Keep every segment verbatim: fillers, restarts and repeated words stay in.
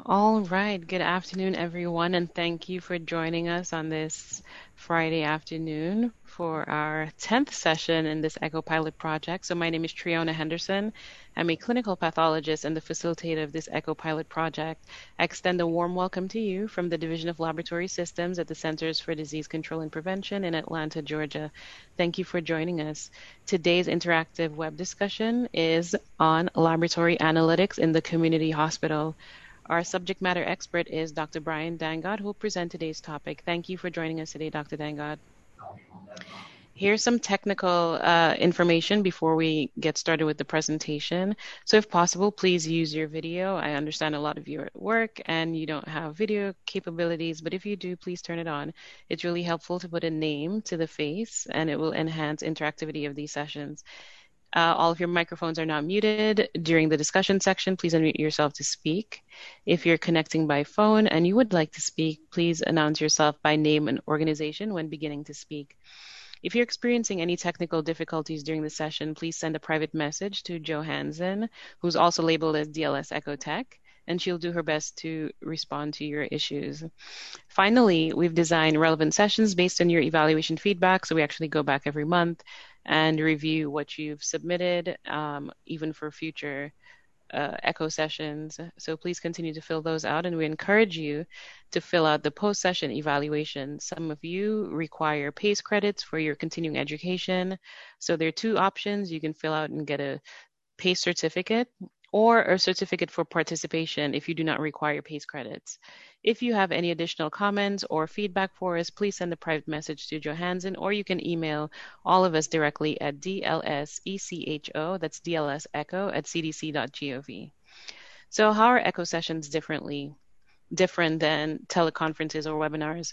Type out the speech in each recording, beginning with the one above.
All right. Good afternoon, everyone, and thank you for joining us on this Friday afternoon for our tenth session in this Echo Pilot project. So my name is Triona Henderson. I'm a clinical pathologist and the facilitator of this Echo Pilot project. I extend a warm welcome to you from the Division of Laboratory Systems at the Centers for Disease Control and Prevention in Atlanta, Georgia. Thank you for joining us. Today's interactive web discussion is on laboratory analytics in the community hospital. Our subject matter expert is Doctor Brian Dangott, who will present today's topic. Thank you for joining us today, Doctor Dangott. Here's some technical uh, information before we get started with the presentation. So if possible, please use your video. I understand a lot of you are at work and you don't have video capabilities, but if you do, please turn it on. It's really helpful to put a name to the face and it will enhance interactivity of these sessions. Uh, all of your microphones are now muted. During the discussion section, please unmute yourself to speak. If you're connecting by phone and you would like to speak, please announce yourself by name and organization when beginning to speak. If you're experiencing any technical difficulties during the session, please send a private message to Jo Hansen, who's also labeled as D L S Echo Tech, and she'll do her best to respond to your issues. Finally, we've designed relevant sessions based on your evaluation feedback, so we actually go back every month and review what you've submitted, um, even for future uh, echo sessions. So please continue to fill those out, and we encourage you to fill out the post-session evaluation. Some of you require PACE credits for your continuing education. So there are two options. You can fill out and get a PACE certificate or a certificate for participation if you do not require PACE credits. If you have any additional comments or feedback for us, please send a private message to Jo Hansen, or you can email all of us directly at D L S E C H O, that's D L S Echo, at c d c dot gov. So how are echo sessions differently, different than teleconferences or webinars?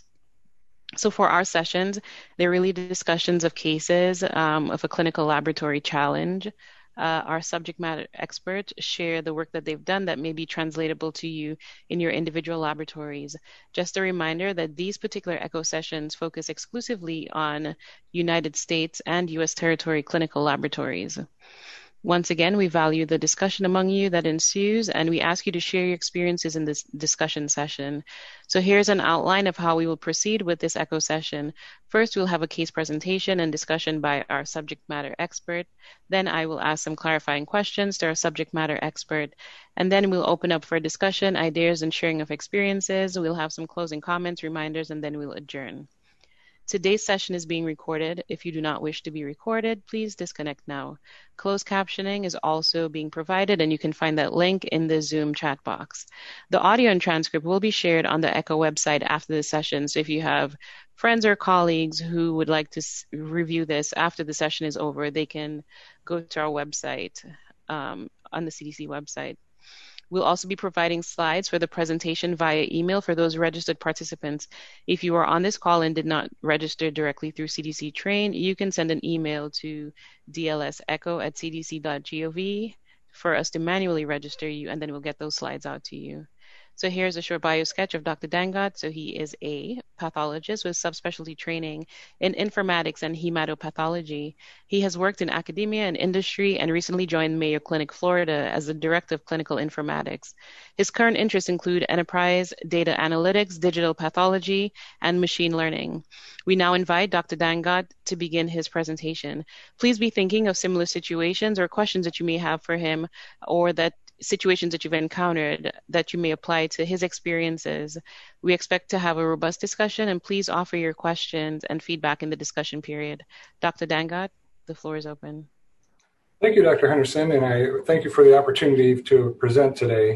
So for our sessions, they're really discussions of cases um, of a clinical laboratory challenge. Uh, our subject matter experts share the work that they've done that may be translatable to you in your individual laboratories. Just a reminder that these particular echo sessions focus exclusively on United States and U S territory clinical laboratories. Once again, we value the discussion among you that ensues, and we ask you to share your experiences in this discussion session. So here's an outline of how we will proceed with this echo session. First, we'll have a case presentation and discussion by our subject matter expert. Then I will ask some clarifying questions to our subject matter expert. And then we'll open up for discussion, ideas, and sharing of experiences. We'll have some closing comments, reminders, and then we'll adjourn. Today's session is being recorded. If you do not wish to be recorded, please disconnect now. Closed captioning is also being provided, and you can find that link in the Zoom chat box. The audio and transcript will be shared on the Echo website after the session, so if you have friends or colleagues who would like to s- review this after the session is over, they can go to our website, um, on the C D C website. We'll also be providing slides for the presentation via email for those registered participants. If you are on this call and did not register directly through C D C Train, you can send an email to d l s echo at c d c dot gov for us to manually register you, and then we'll get those slides out to you. So here's a short bio sketch of Doctor Dangott. So he is a pathologist with subspecialty training in informatics and hematopathology. He has worked in academia and industry and recently joined Mayo Clinic, Florida as the Director of Clinical Informatics. His current interests include enterprise, data analytics, digital pathology, and machine learning. We now invite Doctor Dangott to begin his presentation. Please be thinking of similar situations or questions that you may have for him, or that situations that you've encountered that you may apply to his experiences. We expect to have a robust discussion, and please offer your questions and feedback in the discussion period. Doctor Dangott, the floor is open. Thank you, Doctor Henderson, and I thank you for the opportunity to present today.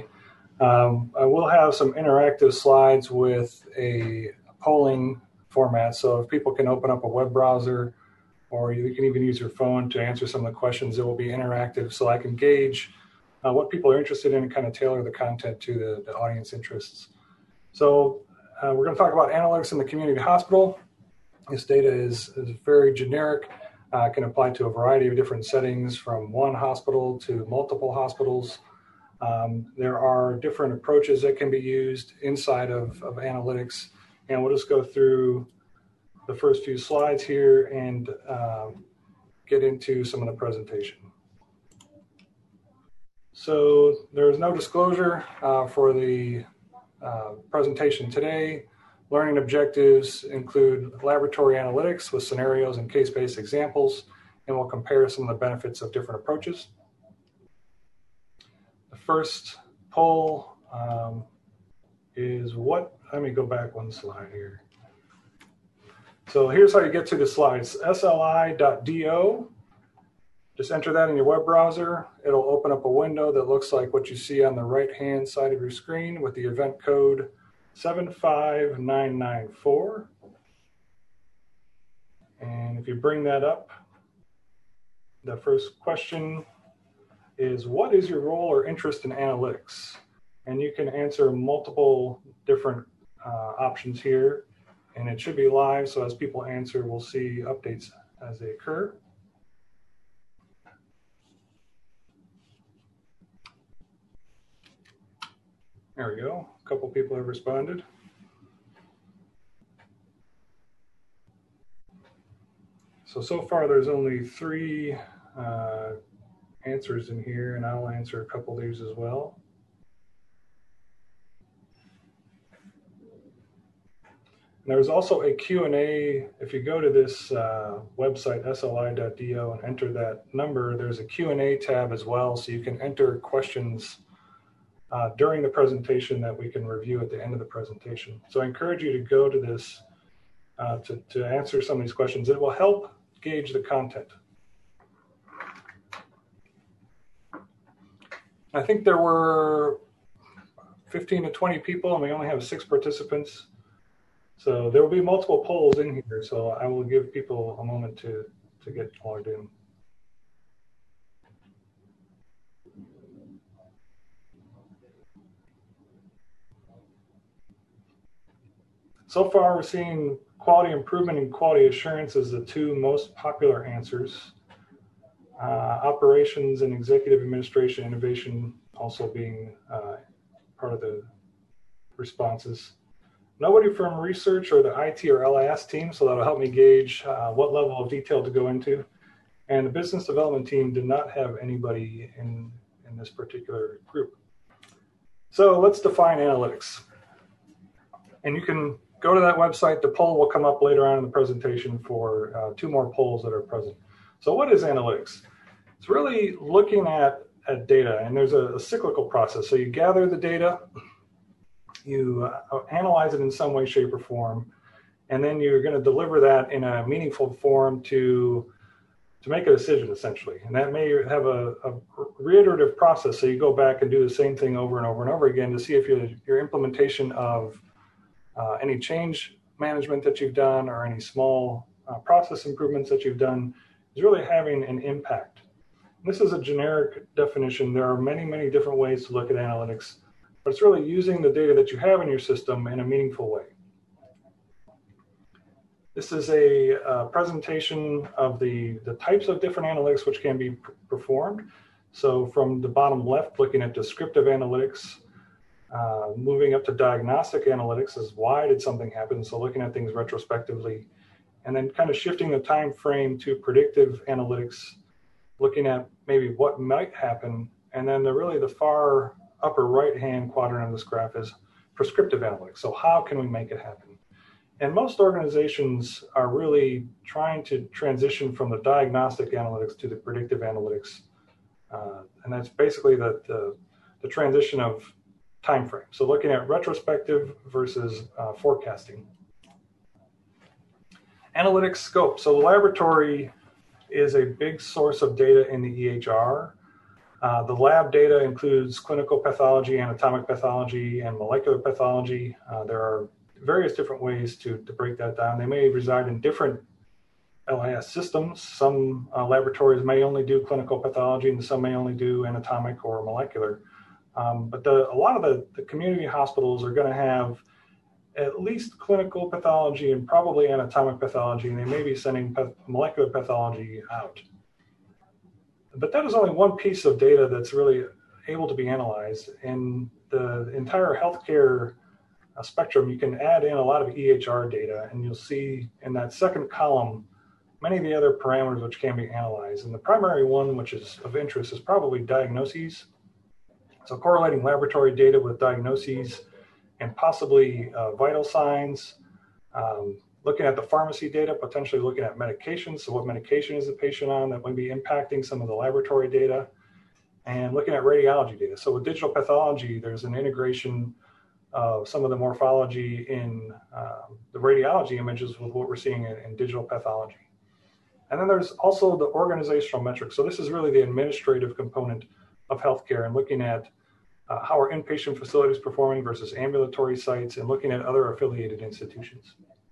Um, I will have some interactive slides with a polling format, so if people can open up a web browser, or you can even use your phone to answer some of the questions, it will be interactive so I can gauge uh, what people are interested in and kind of tailor the content to the, the audience interests. So uh, we're going to talk about analytics in the community hospital. This data is, is very generic, uh, can apply to a variety of different settings from one hospital to multiple hospitals. Um, there are different approaches that can be used inside of, of analytics, and we'll just go through the first few slides here and um, get into some of the presentation. So there's no disclosure uh, for the uh, presentation today. Learning objectives include laboratory analytics with scenarios and case-based examples, and we'll compare some of the benefits of different approaches. The first poll um, is what, let me go back one slide here. So here's how you get to the slides, S L I dot D O. Just enter that in your web browser. It'll open up a window that looks like what you see on the right-hand side of your screen with the event code seven five nine nine four. And if you bring that up, the first question is, what is your role or interest in analytics? And you can answer multiple different uh, options here, and it should be live, so as people answer, we'll see updates as they occur. There we go, a couple people have responded. So, so far there's only three uh, answers in here, and I'll answer a couple of these as well. And there's also a Q and A. If you go to this uh, website, S L I dot D O, and enter that number, there's a Q and A tab as well, so you can enter questions uh, during the presentation that we can review at the end of the presentation. So I encourage you to go to this uh, to, to answer some of these questions. It will help gauge the content. I think there were fifteen to twenty people, and we only have six participants. So there will be multiple polls in here, so I will give people a moment to, to get logged in. So far, we're seeing quality improvement and quality assurance as the two most popular answers. Uh, operations and executive administration innovation also being uh, part of the responses. Nobody from research or the I T or L I S team, so that'll help me gauge uh, what level of detail to go into. And the business development team did not have anybody in, in this particular group. So let's define analytics. And you can go to that website. The poll will come up later on in the presentation for uh, two more polls that are present. So what is analytics? It's really looking at, at data, and there's a, a cyclical process. So you gather the data, you uh, analyze it in some way, shape, or form, and then you're going to deliver that in a meaningful form to, to make a decision, essentially. And that may have a, a reiterative process, so you go back and do the same thing over and over and over again to see if your, your implementation of uh, any change management that you've done or any small uh, process improvements that you've done is really having an impact. This is a generic definition. There are many, many different ways to look at analytics, but it's really using the data that you have in your system in a meaningful way. This is a uh, presentation of the, the types of different analytics which can be performed. So from the bottom left, looking at descriptive analytics, uh, moving up to diagnostic analytics is why did something happen? So looking at things retrospectively, and then kind of shifting the time frame to predictive analytics, looking at maybe what might happen. And then the really the far upper right-hand quadrant of this graph is prescriptive analytics. So how can we make it happen? And most organizations are really trying to transition from the diagnostic analytics to the predictive analytics. Uh, and that's basically the, the, the transition of time frame. So looking at retrospective versus uh, forecasting. Analytics scope. So the laboratory is a big source of data in the E H R. Uh, the lab data includes clinical pathology, anatomic pathology, and molecular pathology. Uh, there are various different ways to, to break that down. They may reside in different L I S systems. Some uh, laboratories may only do clinical pathology, and some may only do anatomic or molecular. Um, but the, a lot of the, the community hospitals are going to have at least clinical pathology and probably anatomic pathology, and they may be sending path molecular pathology out. But that is only one piece of data that's really able to be analyzed. In the entire healthcare uh, spectrum, you can add in a lot of E H R data, and you'll see in that second column many of the other parameters which can be analyzed. And the primary one, which is of interest, is probably diagnoses. So correlating laboratory data with diagnoses and possibly uh, vital signs, um, looking at the pharmacy data, potentially looking at medications. So what medication is the patient on that might be impacting some of the laboratory data, and looking at radiology data. So with digital pathology, there's an integration of some of the morphology in uh, the radiology images with what we're seeing in, in digital pathology. And then there's also the organizational metrics. So this is really the administrative component of healthcare, and looking at uh, how are inpatient facilities performing versus ambulatory sites, and looking at other affiliated institutions.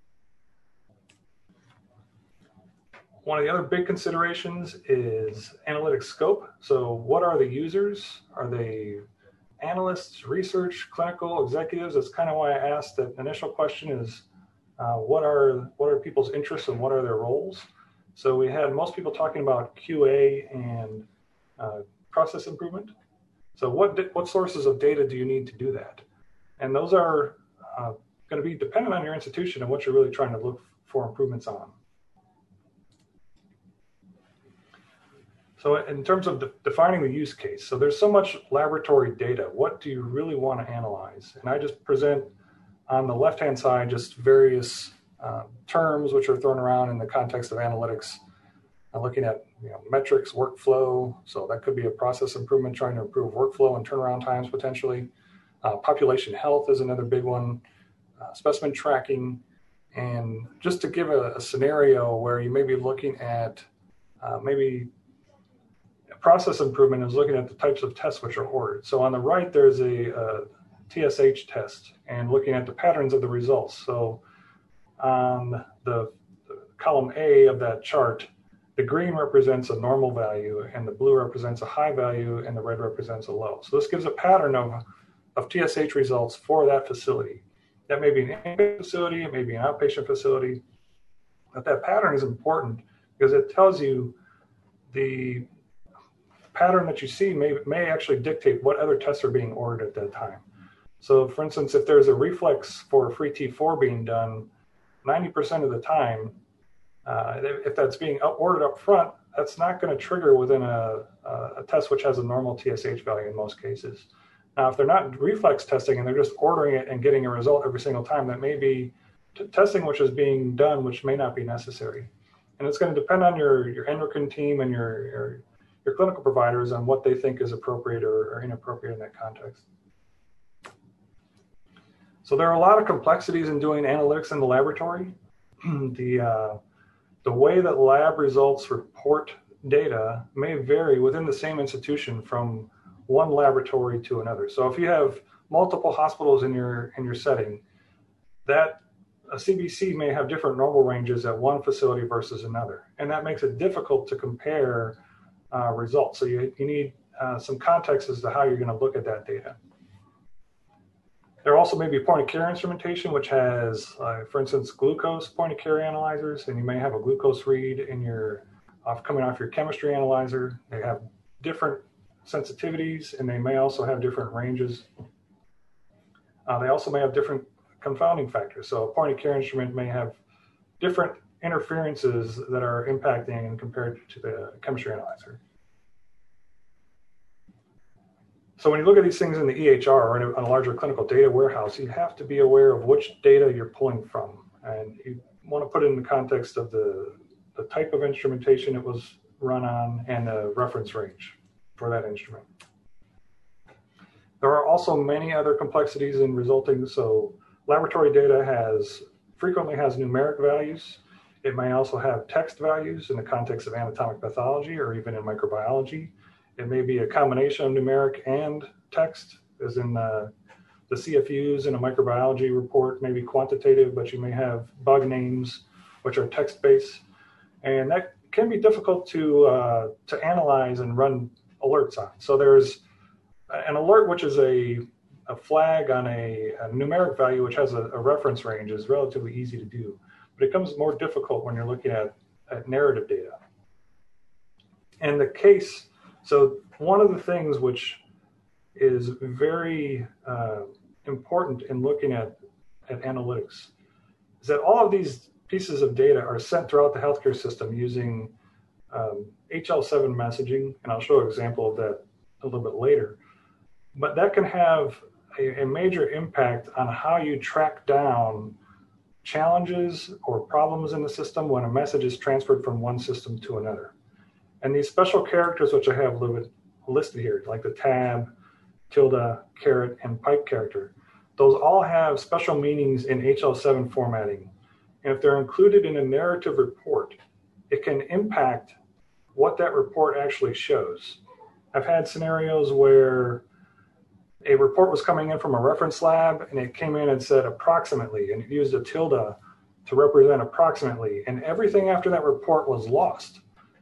One of the other big considerations is analytic scope. So what are the users? Are they analysts, research, clinical, executives? That's kind of why I asked that initial question is, uh, what are what are people's interests and what are their roles? So we had most people talking about Q A and uh, process improvement. So what, what sources of data do you need to do that? And those are uh, going to be dependent on your institution and what you're really trying to look for improvements on. So in terms of de defining the use case, so there's so much laboratory data. What do you really want to analyze? And I just present on the left-hand side just various uh, terms which are thrown around in the context of analytics. I'm looking at you know, metrics, workflow. So that could be a process improvement, trying to improve workflow and turnaround times potentially. Uh, population health is another big one. Uh, specimen tracking. And just to give a, a scenario where you may be looking at uh, maybe process improvement is looking at the types of tests which are ordered. So on the right, there's a, a T S H test and looking at the patterns of the results. So on the, the column A of that chart, the green represents a normal value and the blue represents a high value and the red represents a low. So this gives a pattern of, of T S H results for that facility. That may be an inpatient facility, it may be an outpatient facility, but that pattern is important because it tells you the pattern that you see may, may actually dictate what other tests are being ordered at that time. So for instance, if there's a reflex for free T four being done, ninety percent of the time, uh, if that's being ordered up front, that's not going to trigger within a, a test which has a normal T S H value in most cases. Now, if they're not reflex testing and they're just ordering it and getting a result every single time, that may be t testing which is being done, which may not be necessary. And it's going to depend on your, your endocrine team and your, your your clinical providers on what they think is appropriate or, or inappropriate in that context. So there are a lot of complexities in doing analytics in the laboratory. the, uh, the way that lab results report data may vary within the same institution from one laboratory to another. So if you have multiple hospitals in your, in your setting, that a C B C may have different normal ranges at one facility versus another. And that makes it difficult to compare Uh, results. So you, you need uh, some context as to how you're going to look at that data. There also may be point of care instrumentation, which has, uh, for instance, glucose point of care analyzers, and you may have a glucose read in your, off, coming off your chemistry analyzer. They have different sensitivities, and they may also have different ranges. Uh, they also may have different confounding factors. So a point of care instrument may have different interferences that are impacting and compared to the chemistry analyzer. So when you look at these things in the E H R or in a, on a larger clinical data warehouse, you have to be aware of which data you're pulling from. And you want to put it in the context of the, the type of instrumentation it was run on and the reference range for that instrument. There are also many other complexities in resulting. So laboratory data has frequently has numeric values. It may also have text values in the context of anatomic pathology or even in microbiology. It may be a combination of numeric and text, as in uh, the C F Us in a microbiology report may be quantitative, but you may have bug names, which are text-based. And that can be difficult to, uh, to analyze and run alerts on. So there's an alert, which is a, a flag on a, a numeric value, which has a, a reference range, is relatively easy to do. But it becomes more difficult when you're looking at, at narrative data. And the case, so one of the things which is very uh, important in looking at, at analytics is that all of these pieces of data are sent throughout the healthcare system using um, H L seven messaging, and I'll show an example of that a little bit later. But that can have a, a major impact on how you track down challenges or problems in the system when a message is transferred from one system to another. And these special characters, which I have listed here, like the tab, tilde, caret, and pipe character, those all have special meanings in H L seven formatting. And if they're included in a narrative report, it can impact what that report actually shows. I've had scenarios where a report was coming in from a reference lab and it came in and said approximately, and it used a tilde to represent approximately, and everything after that report was lost.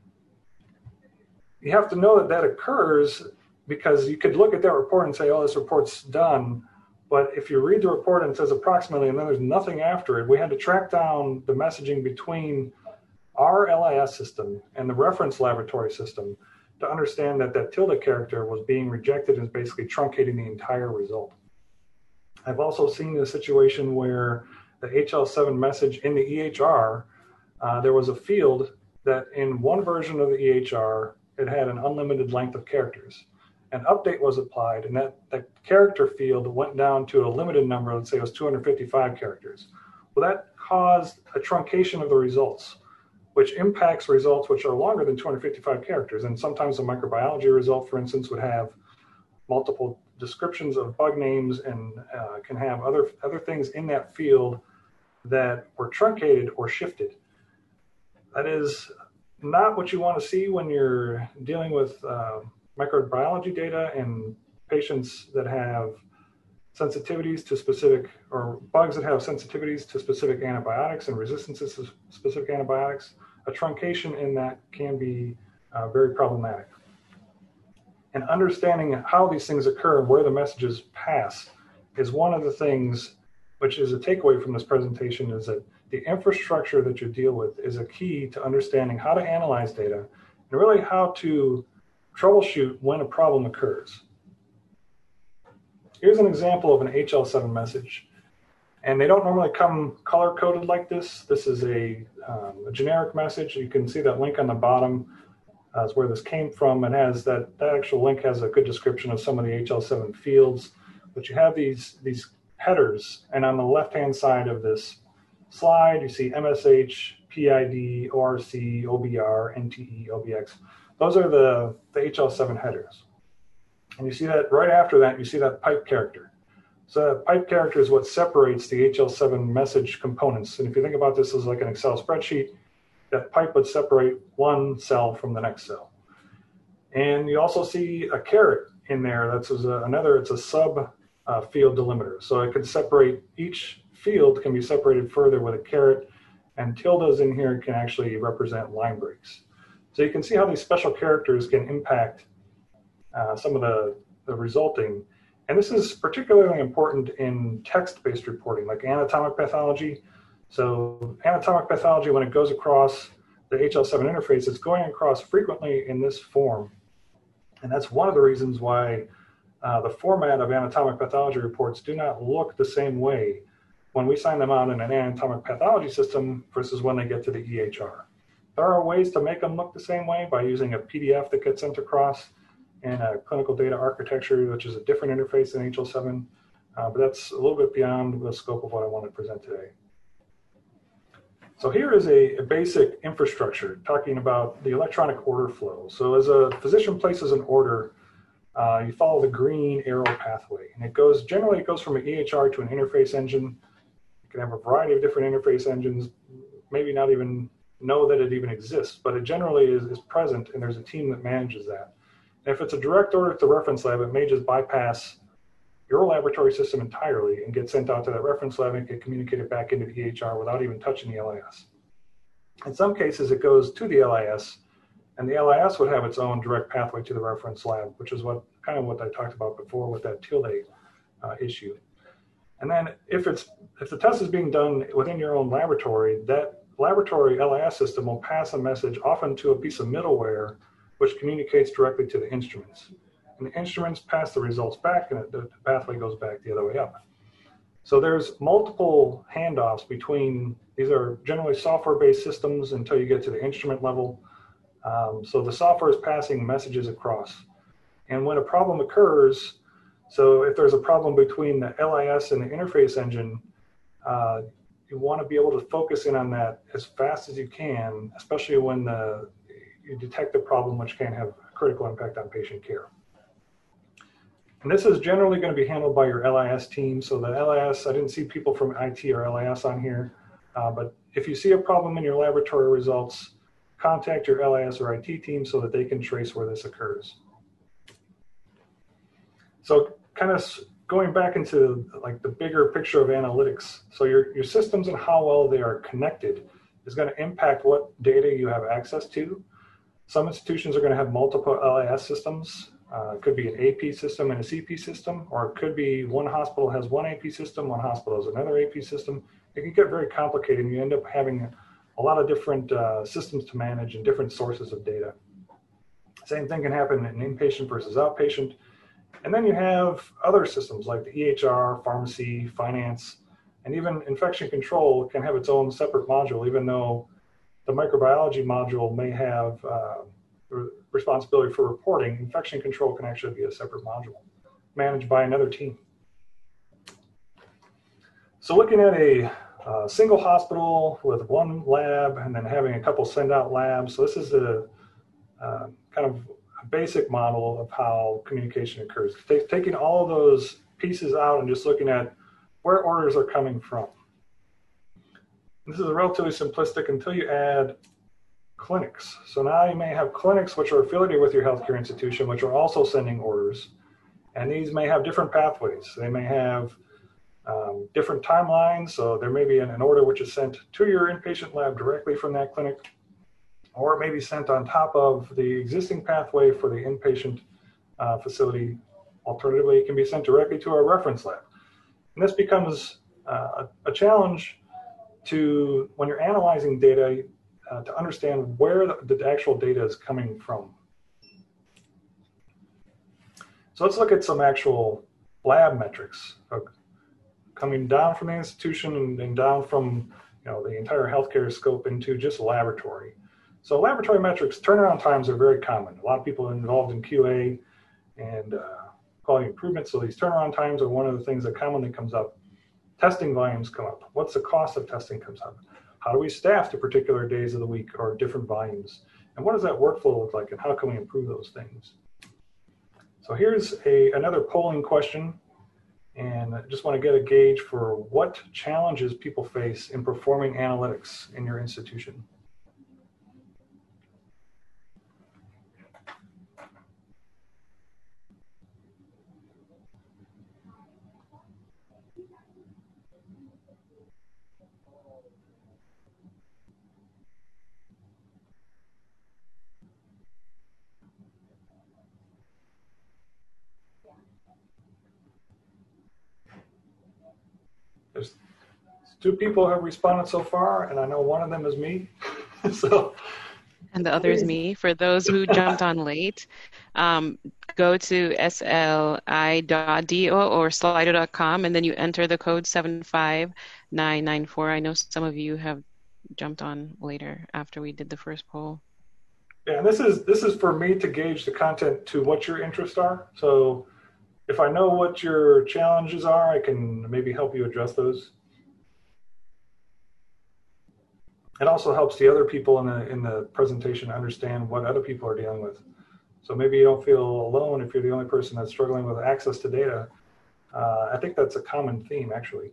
You have to know that that occurs because you could look at that report and say, oh, this report's done. But if you read the report and it says approximately, and then there's nothing after it, we had to track down the messaging between our L I S system and the reference laboratory system to understand that that tilde character was being rejected and basically truncating the entire result. I've also seen a situation where the H L seven message in the E H R, uh, there was a field that in one version of the E H R, it had an unlimited length of characters. An update was applied, and that, that character field went down to a limited number, let's say it was two hundred fifty-five characters. Well, that caused a truncation of the results, which impacts results which are longer than two hundred fifty-five characters. And sometimes a microbiology result, for instance, would have multiple descriptions of bug names and uh, can have other, other things in that field that were truncated or shifted. That is not what you want to see when you're dealing with uh, microbiology data and patients that have sensitivities to specific, or bugs that have sensitivities to specific antibiotics and resistances to specific antibiotics. A truncation in that can be uh, very problematic. And understanding how these things occur and where the messages pass is one of the things which is a takeaway from this presentation, is that the infrastructure that you deal with is a key to understanding how to analyze data and really how to troubleshoot when a problem occurs. Here's an example of an H L seven message. And they don't normally come color-coded like this. This is a, um, a generic message. You can see that link on the bottom uh, is where this came from, and has that, that actual link has a good description of some of the H L seven fields. But you have these, these headers, and on the left-hand side of this slide, you see M S H, P I D, O R C, O B R, N T E, O B X. Those are the, the H L seven headers. And you see that right after that, you see that pipe character. So that pipe character is what separates the H L seven message components. And if you think about this as like an Excel spreadsheet, that pipe would separate one cell from the next cell. And you also see a caret in there. That's another, it's a sub uh, field delimiter. So it can separate, each field can be separated further with a caret, and tildes in here can actually represent line breaks. So you can see how these special characters can impact uh, some of the, the resulting. And this is particularly important in text-based reporting, like anatomic pathology. So anatomic pathology, when it goes across the H L seven interface, it's going across frequently in this form. And that's one of the reasons why uh, the format of anatomic pathology reports do not look the same way when we sign them out in an anatomic pathology system versus when they get to the E H R. There are ways to make them look the same way by using a P D F that gets sent across and a clinical data architecture, which is a different interface than H L seven, uh, but that's a little bit beyond the scope of what I want to present today. So here is a, a basic infrastructure talking about the electronic order flow. So as a physician places an order, uh, you follow the green arrow pathway, and it goes, generally it goes from an E H R to an interface engine. You can have a variety of different interface engines, maybe not even know that it even exists, but it generally is, is present, and there's a team that manages that. And if it's a direct order to the reference lab, it may just bypass your laboratory system entirely and get sent out to that reference lab and get communicated back into the E H R without even touching the L I S. In some cases, it goes to the L I S, and the L I S would have its own direct pathway to the reference lab, which is what kind of what I talked about before with that tilde uh, issue. And then if it's if the test is being done within your own laboratory, that laboratory L I S system will pass a message often to a piece of middleware which communicates directly to the instruments. And the instruments pass the results back, and the pathway goes back the other way up. So there's multiple handoffs between, these are generally software-based systems until you get to the instrument level. Um, so the software is passing messages across. And when a problem occurs, So if there's a problem between the L I S and the interface engine, uh, you want to be able to focus in on that as fast as you can, especially when the, you detect a problem which can have a critical impact on patient care. And this is generally going to be handled by your L I S team. So the L I S, I didn't see people from I T or L I S on here, uh, but if you see a problem in your laboratory results, contact your L I S or I T team so that they can trace where this occurs. So kind of going back into like the bigger picture of analytics. So your, your systems and how well they are connected is going to impact what data you have access to. Some institutions are going to have multiple L I S systems. Uh, it could be an A P system and a C P system, or it could be one hospital has one A P system, one hospital has another A P system. It can get very complicated, and you end up having a lot of different uh, systems to manage and different sources of data. Same thing can happen in inpatient versus outpatient. And then you have other systems like the E H R, pharmacy, finance, and even infection control can have its own separate module, even though the microbiology module may have uh, responsibility for reporting. Infection control can actually be a separate module managed by another team. So looking at a uh, single hospital with one lab and then having a couple send out labs. So this is a uh, kind of a basic model of how communication occurs. T- taking all of those pieces out and just looking at where orders are coming from. This is relatively simplistic until you add clinics. So now you may have clinics which are affiliated with your healthcare institution, which are also sending orders. And these may have different pathways. They may have um, different timelines. So there may be an, an order which is sent to your inpatient lab directly from that clinic, or it may be sent on top of the existing pathway for the inpatient uh, facility. Alternatively, it can be sent directly to our reference lab. And this becomes uh, a, a challenge to, when you're analyzing data, uh, to understand where the, the actual data is coming from. So let's look at some actual lab metrics uh, coming down from the institution and, and down from you know the entire healthcare scope into just laboratory. So laboratory metrics, turnaround times are very common. A lot of people are involved in Q A and uh, quality improvement. So these turnaround times are one of the things that commonly comes up. Testing volumes come up. What's the cost of testing comes up? How do we staff to particular days of the week or different volumes? And what does that workflow look like, and how can we improve those things? So here's a, another polling question, and I just want to get a gauge for what challenges people face in performing analytics in your institution. There's two people who have responded so far, and I know one of them is me. so, and the other is me. For those who jumped on late, um, go to S L I dot D O or slido dot com, and then you enter the code seven five nine nine four. I know some of you have jumped on later after we did the first poll. Yeah, and this is this is for me to gauge the content to what your interests are. So if I know what your challenges are, I can maybe help you address those. It also helps the other people in the in the presentation understand what other people are dealing with. So maybe you don't feel alone if you're the only person that's struggling with access to data. Uh, I think that's a common theme, actually.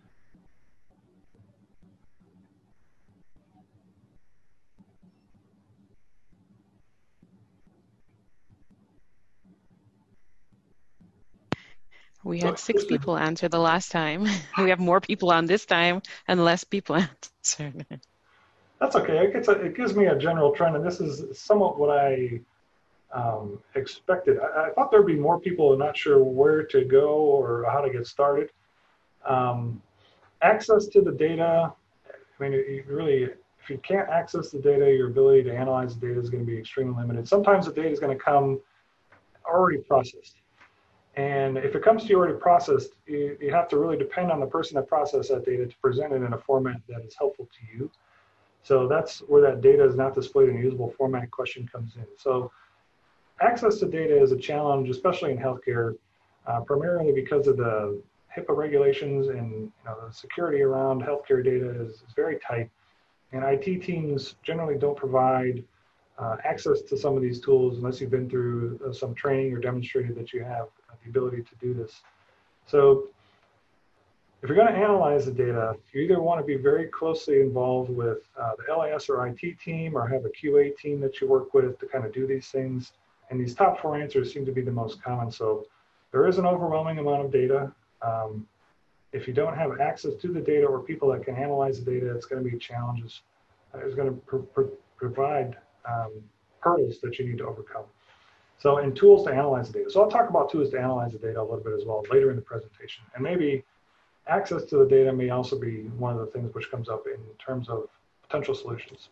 We had six people answer the last time. We have more people on this time and less people answered. That's okay. It, gets a, it gives me a general trend, and this is somewhat what I um, expected. I, I thought there'd be more people not sure where to go or how to get started. Um, access to the data, I mean, you really, if you can't access the data, your ability to analyze the data is going to be extremely limited. Sometimes the data is going to come already processed. And if it comes to you already processed, you, you have to really depend on the person that processed that data to present it in a format that is helpful to you. So that's where that data is not displayed in a usable format question comes in. So access to data is a challenge, especially in healthcare. uh, primarily because of the HIPAA regulations, and you know, the security around healthcare data is, is very tight. And I T teams generally don't provide uh, access to some of these tools unless you've been through uh, some training or demonstrated that you have the ability to do this. So if you're going to analyze the data, you either want to be very closely involved with uh, the L I S or I T team, or have a Q A team that you work with to kind of do these things. And these top four answers seem to be the most common. So there is an overwhelming amount of data. Um, if you don't have access to the data or people that can analyze the data, it's going to be challenges. Uh, it's going to pr pr provide um, hurdles that you need to overcome. So, and tools to analyze the data. So I'll talk about tools to analyze the data a little bit as well later in the presentation. And maybe access to the data may also be one of the things which comes up in terms of potential solutions.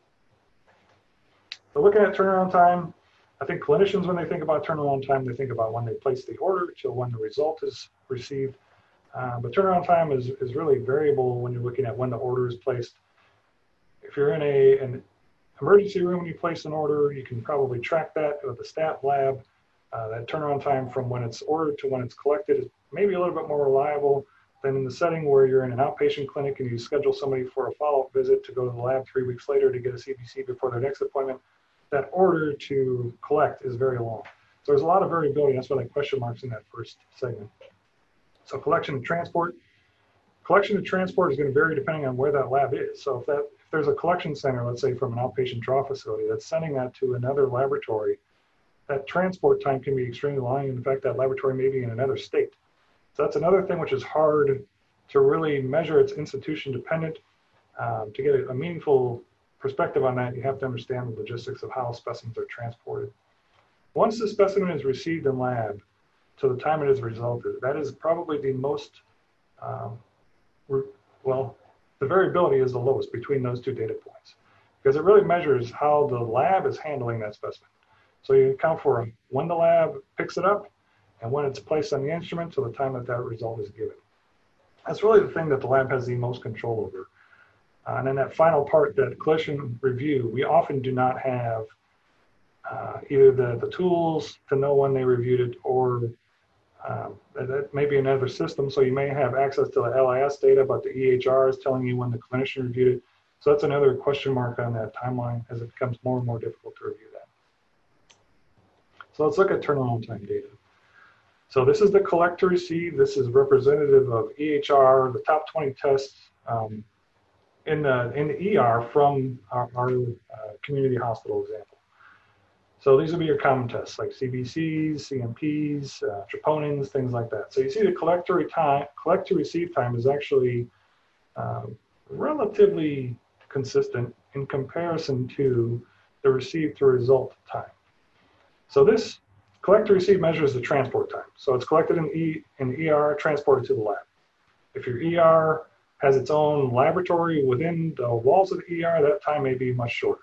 So looking at turnaround time, I think clinicians, when they think about turnaround time, they think about when they place the order to when the result is received. Uh, but turnaround time is, is really variable when you're looking at when the order is placed. If you're in a, an emergency room and you place an order, you can probably track that with the stat lab. Uh, that turnaround time from when it's ordered to when it's collected is maybe a little bit more reliable than in the setting where you're in an outpatient clinic and you schedule somebody for a follow-up visit to go to the lab three weeks later to get a C B C before their next appointment. That order to collect is very long. So there's a lot of variability. That's why the question marks in that first segment. So collection and transport. Collection and transport is going to vary depending on where that lab is. So if that if there's a collection center, let's say from an outpatient draw facility, that's sending that to another laboratory, that transport time can be extremely long. In fact, that laboratory may be in another state. So that's another thing which is hard to really measure. It's institution dependent. Um, to get a, a meaningful perspective on that, you have to understand the logistics of how specimens are transported. Once the specimen is received in lab to the time it is resulted, that is probably the most, um, well, the variability is the lowest between those two data points, because it really measures how the lab is handling that specimen. So you account for when the lab picks it up and when it's placed on the instrument to the time that that result is given. That's really the thing that the lab has the most control over. Uh, and then that final part, that clinician review, we often do not have uh, either the, the tools to know when they reviewed it, or um, that may be another system. So you may have access to the L I S data, but the E H R is telling you when the clinician reviewed it. So that's another question mark on that timeline as it becomes more and more difficult to review that. So let's look at turnaround time data. So this is the collect to receive. This is representative of E H R, the top twenty tests um, in the in the E R from our, our uh, community hospital example. So these will be your common tests like C B Cs, C M Ps, uh, troponins, things like that. So you see the collect to, time, collect to receive time is actually um, relatively consistent in comparison to the receive to result time. So this collect to receive measures the transport time. So it's collected in, e, in the E R, transported to the lab. If your E R has its own laboratory within the walls of the E R, that time may be much shorter.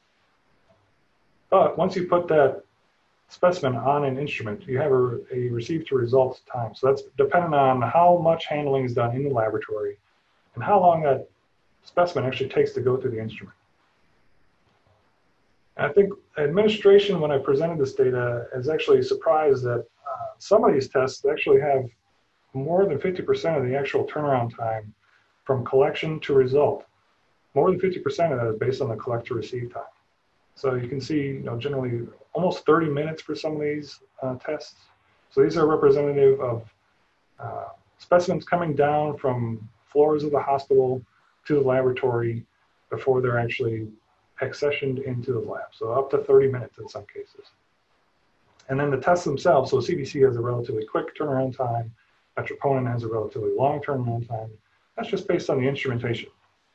But once you put that specimen on an instrument, you have a, a receive to results time. So that's dependent on how much handling is done in the laboratory and how long that specimen actually takes to go through the instrument. And I think administration, when I presented this data, is actually surprised that uh, some of these tests actually have more than fifty percent of the actual turnaround time from collection to result. More than fifty percent of that is based on the collect to receive time. So you can see, you know, generally almost thirty minutes for some of these uh, tests. So these are representative of uh, specimens coming down from floors of the hospital to the laboratory before they're actually accessioned into the lab. So up to thirty minutes in some cases. And then the tests themselves, so C B C has a relatively quick turnaround time, a troponin has a relatively long turnaround time. That's just based on the instrumentation.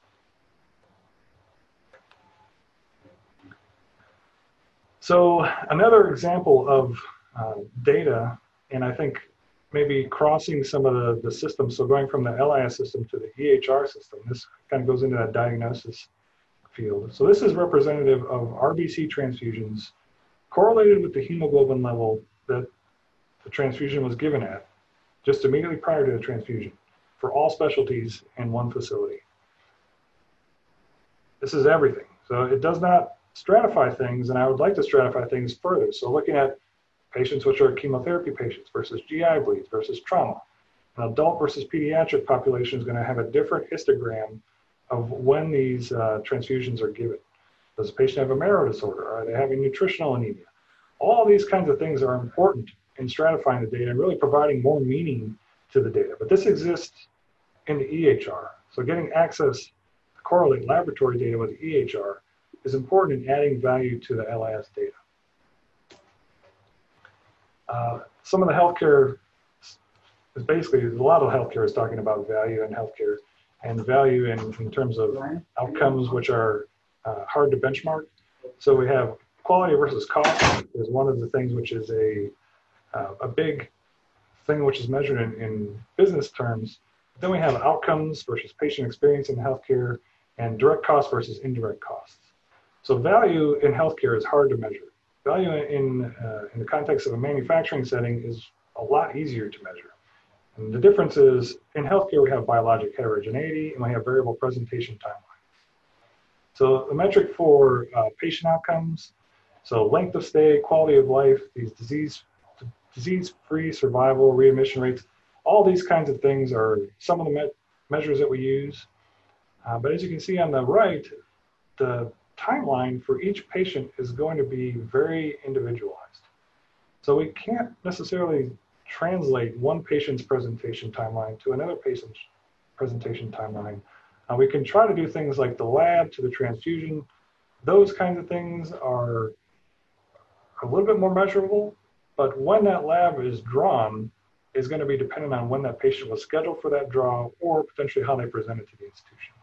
So another example of uh, data, and I think maybe crossing some of the, the systems, so going from the L I S system to the E H R system, this kind of goes into that diagnosis field. So this is representative of R B C transfusions correlated with the hemoglobin level that the transfusion was given at just immediately prior to the transfusion for all specialties in one facility. This is everything. So it does not stratify things, and I would like to stratify things further. So looking at patients which are chemotherapy patients versus G I bleeds versus trauma. An adult versus pediatric population is going to have a different histogram of when these uh, transfusions are given. Does the patient have a marrow disorder? Are they having nutritional anemia? All these kinds of things are important in stratifying the data and really providing more meaning to the data. But this exists in the E H R. So getting access to correlate laboratory data with the E H R is important in adding value to the L I S data. Uh, some of the healthcare is basically, a lot of healthcare is talking about value in healthcare and value in, in terms of outcomes which are uh, hard to benchmark. So we have quality versus cost is one of the things which is a, uh, a big thing which is measured in, in business terms. Then we have outcomes versus patient experience in healthcare and direct costs versus indirect costs. So value in healthcare is hard to measure. Value in, uh, in the context of a manufacturing setting is a lot easier to measure. And the difference is in healthcare, we have biologic heterogeneity and we have variable presentation timelines. So the metric for uh, patient outcomes, so length of stay, quality of life, these disease, disease-free survival, readmission rates, all these kinds of things are some of the me measures that we use. Uh, but as you can see on the right, the timeline for each patient is going to be very individualized. So we can't necessarily translate one patient's presentation timeline to another patient's presentation timeline. Uh, we can try to do things like the lab to the transfusion. Those kinds of things are a little bit more measurable, but when that lab is drawn is going to be dependent on when that patient was scheduled for that draw or potentially how they presented to the institution.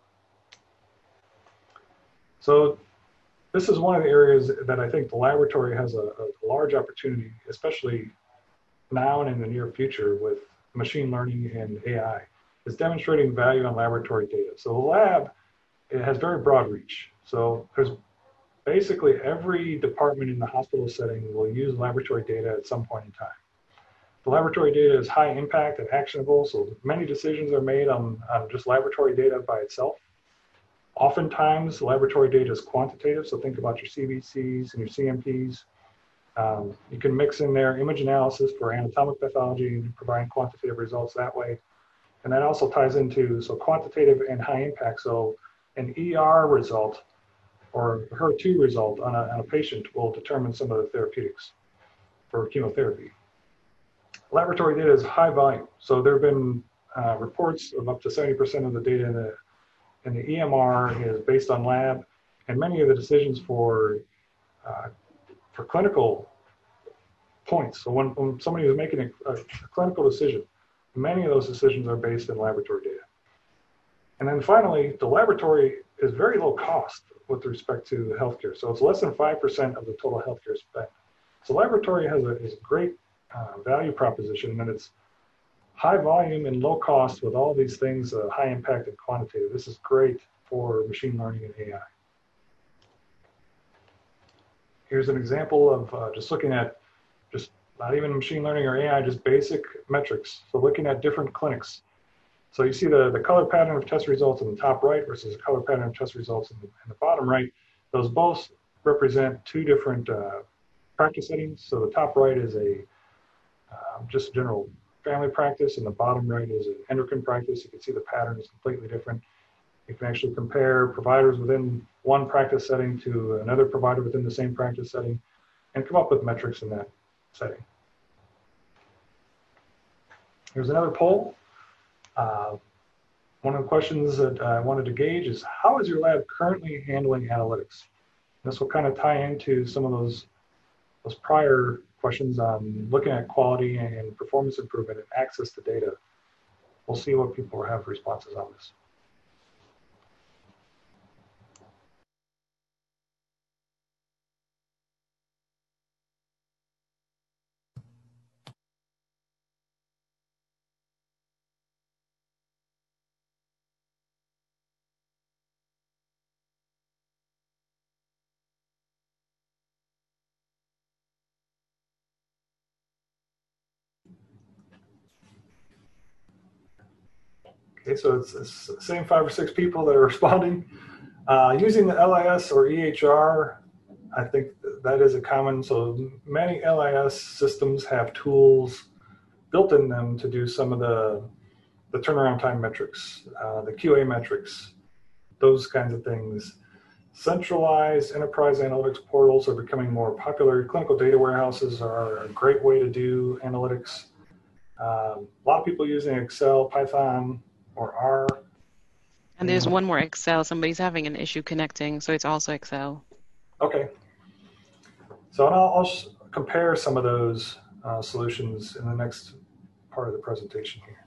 So this is one of the areas that I think the laboratory has a, a large opportunity, especially now and in the near future with machine learning and A I, is demonstrating value on laboratory data. So the lab, it has very broad reach. So there's basically every department in the hospital setting will use laboratory data at some point in time. The laboratory data is high impact and actionable, so many decisions are made on, on just laboratory data by itself. Oftentimes, laboratory data is quantitative, so think about your C B Cs and your C M Ps. Um, you can mix in there image analysis for anatomic pathology and provide quantitative results that way. And that also ties into, so quantitative and high impact. So an E R result or H E R two result on a, on a patient will determine some of the therapeutics for chemotherapy. Laboratory data is high volume. So there have been uh, reports of up to seventy percent of the data in the, in the E M R is based on lab, and many of the decisions for, uh, for clinical points. So when, when somebody is making a, a clinical decision, many of those decisions are based in laboratory data. And then finally, the laboratory is very low cost with respect to healthcare. So it's less than five percent of the total healthcare spent. So laboratory has a, is a great uh, value proposition, and it's high volume and low cost with all these things, uh, high impact and quantitative. This is great for machine learning and A I. Here's an example of uh, just looking at just not even machine learning or A I, just basic metrics. So looking at different clinics. So you see the, the color pattern of test results in the top right versus the color pattern of test results in the, in the bottom right. Those both represent two different uh, practice settings. So the top right is a uh, just general family practice, and the bottom right is an endocrine practice. You can see the pattern is completely different. You can actually compare providers within one practice setting to another provider within the same practice setting and come up with metrics in that setting. Here's another poll. Uh, one of the questions that I wanted to gauge is, how is your lab currently handling analytics? This will kind of tie into some of those, those prior questions on looking at quality and performance improvement and access to data. We'll see what people have responses on this. Okay, so it's, it's the same five or six people that are responding. Uh, using the L I S or E H R, I think that is a common, so many L I S systems have tools built in them to do some of the, the turnaround time metrics, uh, the Q A metrics, those kinds of things. Centralized enterprise analytics portals are becoming more popular. Clinical data warehouses are a great way to do analytics. Um, a lot of people using Excel, Python, or R. And there's one more, Excel. Somebody's having an issue connecting, so it's also Excel. Okay. So I'll, I'll compare some of those uh, solutions in the next part of the presentation here.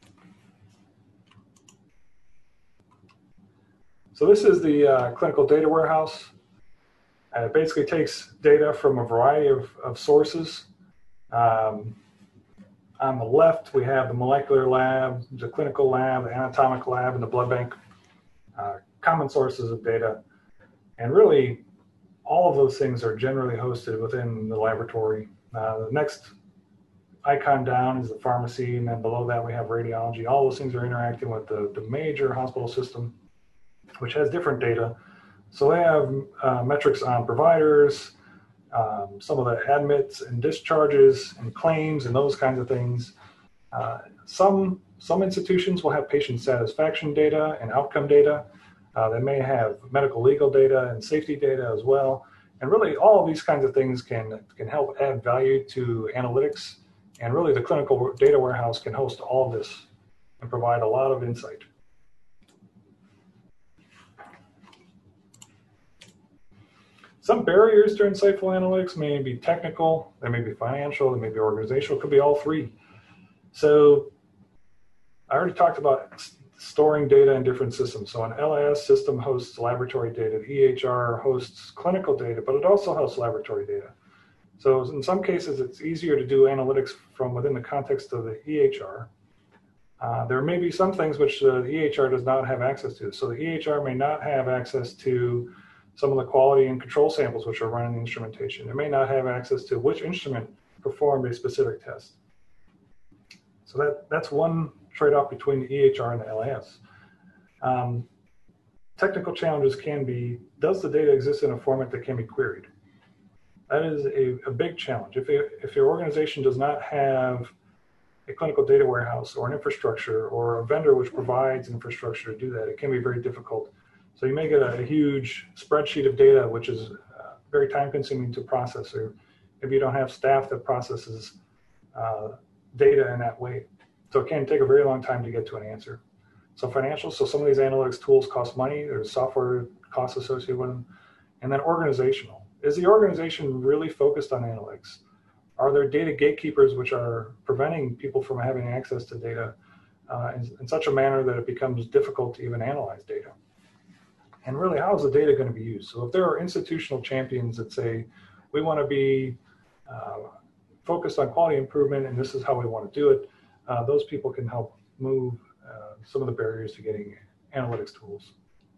So this is the uh, clinical data warehouse. And it basically takes data from a variety of, of sources. Um, on the left, we have the molecular lab, the clinical lab, the anatomic lab, and the blood bank, uh, common sources of data. And really, all of those things are generally hosted within the laboratory. Uh, the next icon down is the pharmacy, and then below that we have radiology. All those things are interacting with the, the major hospital system, which has different data. So they have uh, metrics on providers, um, some of the admits and discharges and claims and those kinds of things. Uh, some, some institutions will have patient satisfaction data and outcome data. Uh, they may have medical legal data and safety data as well. And really all of these kinds of things can, can help add value to analytics. And really the clinical data warehouse can host all of this and provide a lot of insight. Some barriers to insightful analytics may be technical, they may be financial, they may be organizational, it could be all three. So I already talked about storing data in different systems. So an L I S system hosts laboratory data, the E H R hosts clinical data, but it also hosts laboratory data. So in some cases, it's easier to do analytics from within the context of the E H R. Uh, there may be some things which the E H R does not have access to. So the E H R may not have access to some of the quality and control samples which are run in the instrumentation. It may not have access to which instrument performed a specific test. So that, that's one trade-off between the E H R and the L I S. Um, technical challenges can be, does the data exist in a format that can be queried? That is a, a big challenge. If, it, if your organization does not have a clinical data warehouse or an infrastructure or a vendor which provides infrastructure to do that, it can be very difficult. So you may get a, a huge spreadsheet of data, which is uh, very time consuming to process, or maybe you don't have staff that processes uh, data in that way. So it can take a very long time to get to an answer. So financial, so some of these analytics tools cost money, there's software costs associated with them. And then organizational. Is the organization really focused on analytics? Are there data gatekeepers which are preventing people from having access to data uh, in, in such a manner that it becomes difficult to even analyze data? And really, how is the data going to be used? So if there are institutional champions that say, we want to be uh, focused on quality improvement and this is how we want to do it, uh, those people can help move uh, some of the barriers to getting analytics tools.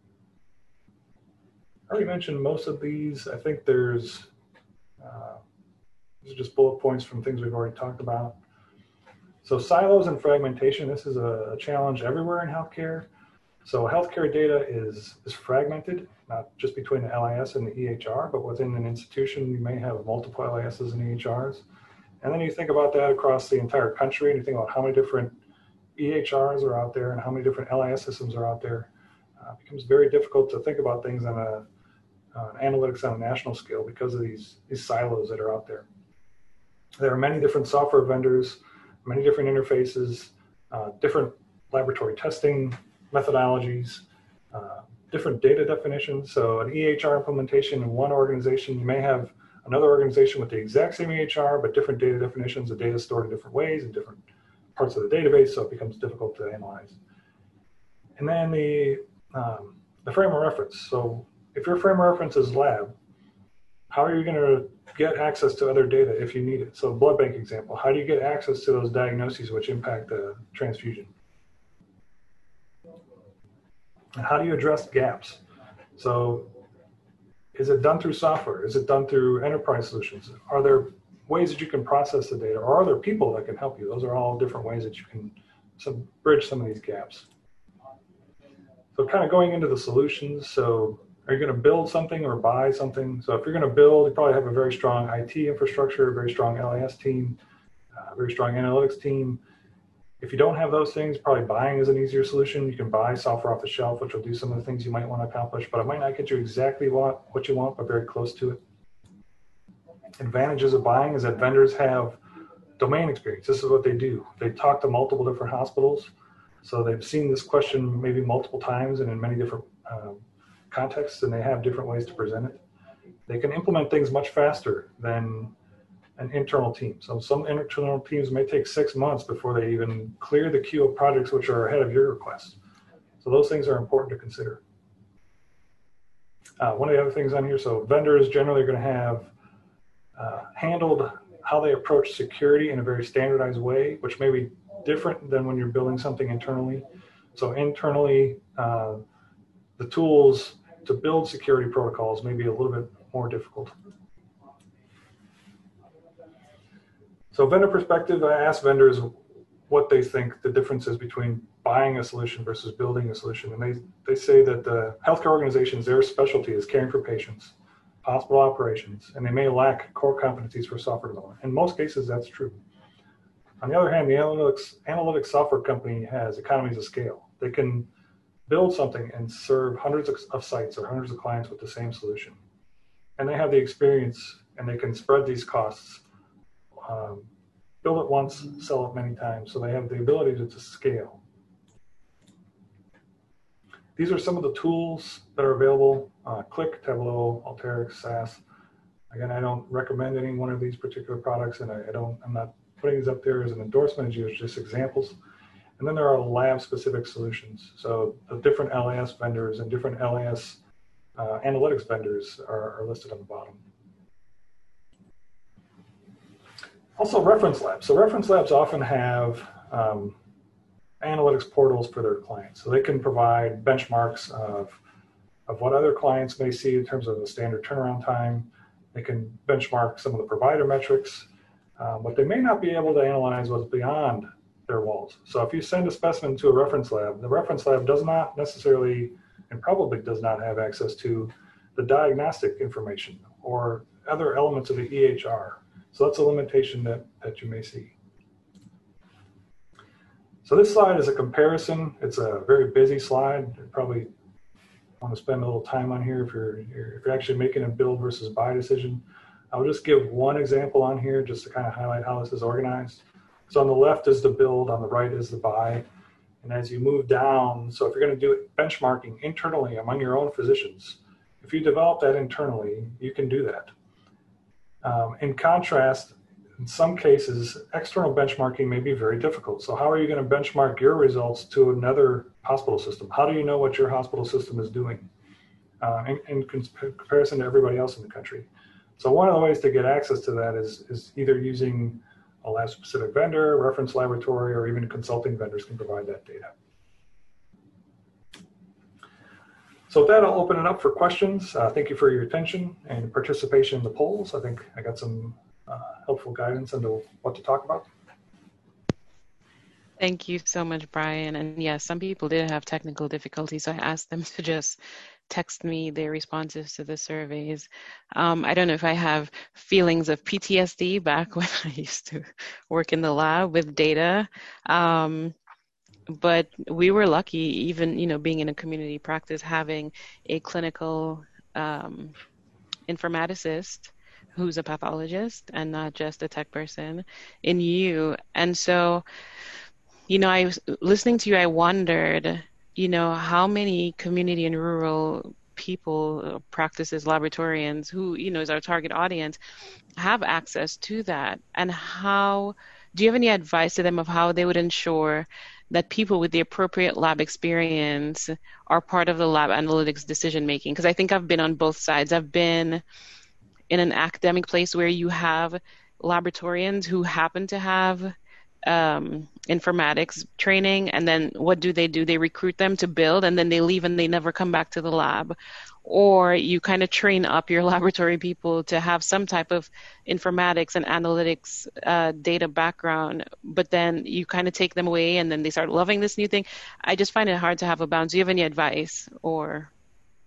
I already mentioned most of these. I think there's, uh, these are just bullet points from things we've already talked about. So silos and fragmentation, this is a challenge everywhere in healthcare. So healthcare data is, is fragmented, not just between the L I S and the E H R, but within an institution, you may have multiple L I Ss and E H Rs. And then you think about that across the entire country, and you think about how many different E H Rs are out there and how many different L I S systems are out there. Uh, it becomes very difficult to think about things on a, uh, analytics on a national scale because of these, these silos that are out there. There are many different software vendors, many different interfaces, uh, different laboratory testing methodologies, uh, different data definitions. So an E H R implementation in one organization, you may have another organization with the exact same E H R, but different data definitions, the data is stored in different ways in different parts of the database, so it becomes difficult to analyze. And then the, um, the frame of reference. So if your frame of reference is lab, how are you going to get access to other data if you need it? So blood bank example, how do you get access to those diagnoses which impact the transfusion? And how do you address gaps? So is it done through software? Is it done through enterprise solutions? Are there ways that you can process the data, or are there people that can help you? Those are all different ways that you can some, bridge some of these gaps. So kind of going into the solutions. So are you going to build something or buy something? So if you're going to build, you probably have a very strong I T infrastructure, a very strong L A S team, a very strong analytics team. If you don't have those things, probably buying is an easier solution. You can buy software off the shelf, which will do some of the things you might want to accomplish, but it might not get you exactly what, what you want, but very close to it. Advantages of buying is that vendors have domain experience. This is what they do. They talk to multiple different hospitals. So they've seen this question maybe multiple times and in many different uh, contexts, and they have different ways to present it. They can implement things much faster than an internal team. So some internal teams may take six months before they even clear the queue of projects which are ahead of your request. So those things are important to consider. Uh, one of the other things on here, so vendors generally are going to have uh, handled how they approach security in a very standardized way, which may be different than when you're building something internally. So internally, uh, the tools to build security protocols may be a little bit more difficult. So vendor perspective, I asked vendors what they think the difference is between buying a solution versus building a solution. And they, they say that the healthcare organizations, their specialty is caring for patients, hospital operations, and they may lack core competencies for software development. In most cases, that's true. On the other hand, the analytics, analytics software company has economies of scale. They can build something and serve hundreds of, of sites or hundreds of clients with the same solution. And they have the experience, and they can spread these costs. Um, build it once, sell it many times. So they have the ability to, to scale. These are some of the tools that are available. Uh, Qlik, Tableau, Alteryx, S A S. Again, I don't recommend any one of these particular products, and I, I don't, I'm not putting these up there as an endorsement, as just examples. And then there are lab-specific solutions. So the different L A S vendors and different L A S uh, analytics vendors are, are listed on the bottom. Also, reference labs. So reference labs often have um, analytics portals for their clients. So they can provide benchmarks of, of what other clients may see in terms of the standard turnaround time. They can benchmark some of the provider metrics, um, but they may not be able to analyze what's beyond their walls. So if you send a specimen to a reference lab, the reference lab does not necessarily, and probably does not have access to the diagnostic information or other elements of the E H R. So that's a limitation that, that you may see. So this slide is a comparison. It's a very busy slide. You probably want to spend a little time on here if you're, if you're actually making a build versus buy decision. I'll just give one example on here just to kind of highlight how this is organized. So on the left is the build, on the right is the buy. And as you move down, so if you're going to do benchmarking internally among your own physicians, if you develop that internally, you can do that. Um, in contrast, in some cases, external benchmarking may be very difficult. So how are you going to benchmark your results to another hospital system? How do you know what your hospital system is doing uh, in, in comparison to everybody else in the country? So one of the ways to get access to that is, is either using a lab-specific vendor, reference laboratory, or even consulting vendors can provide that data. So with that, I'll open it up for questions. Uh, thank you for your attention and participation in the polls. I think I got some uh, helpful guidance into what to talk about. Thank you so much, Brian. And yes, some people did have technical difficulties, so I asked them to just text me their responses to the surveys. Um, I don't know if I have feelings of P T S D back when I used to work in the lab with data. Um, But we were lucky, even, you know, being in a community practice, having a clinical um, informaticist who's a pathologist and not just a tech person in you. And so, you know, I was listening to you, I wondered, you know, how many community and rural people, practices, laboratorians who, you know, is our target audience, have access to that. And how, do you have any advice to them of how they would ensure that people with the appropriate lab experience are part of the lab analytics decision making? Because I think I've been on both sides. I've been in an academic place where you have laboratorians who happen to have um, informatics training, and then what do they do? They recruit them to build, and then they leave and they never come back to the lab. Or you kind of train up your laboratory people to have some type of informatics and analytics uh, data background, but then you kind of take them away and then they start loving this new thing. I just find it hard to have a balance. Do you have any advice or?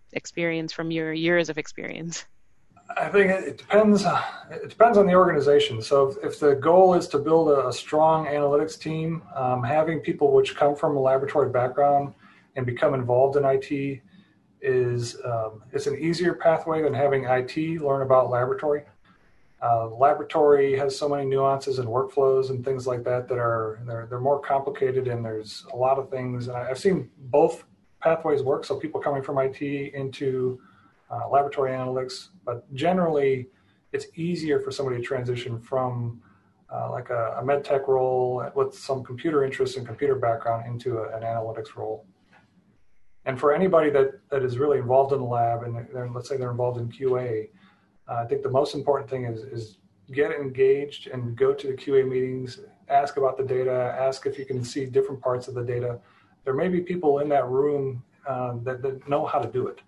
experience from your years of experience? I think it depends. It depends on the organization. So if, if the goal is to build a, a strong analytics team, um, having people which come from a laboratory background and become involved in I T is um, it's an easier pathway than having I T learn about laboratory. Uh, laboratory has so many nuances and workflows and things like that that are they're they're more complicated, and there's a lot of things. And I've seen both pathways work. So people coming from I T into Uh, laboratory analytics, but generally it's easier for somebody to transition from uh, like a, a med tech role with some computer interest and computer background into a, an analytics role. And for anybody that, that is really involved in the lab, and they're, let's say they're involved in Q A, uh, I think the most important thing is, is get engaged and go to the Q A meetings, ask about the data, ask if you can see different parts of the data. There may be people in that room uh, that, that know how to do it.